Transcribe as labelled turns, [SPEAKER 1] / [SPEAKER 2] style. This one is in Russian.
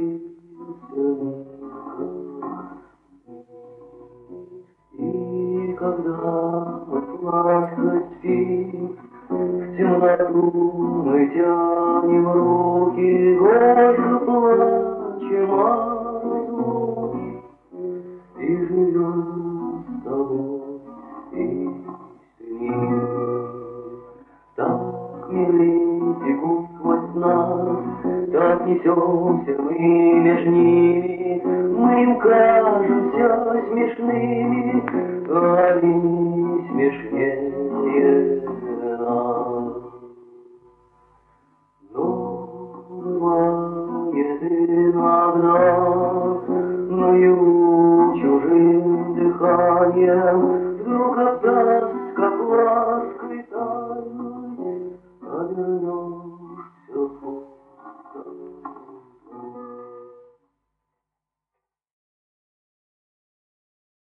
[SPEAKER 1] И когда сладко спит, в темноту мы тянем руки, горько плачем о разлуке, и живем с тобой, и с ним. Так миры текут сквозь нас, так несемся мы меж ними, мы им кажемся смешными, а они смешнее нас. Но бывает иногда наяву чужим дыханием вдруг отдать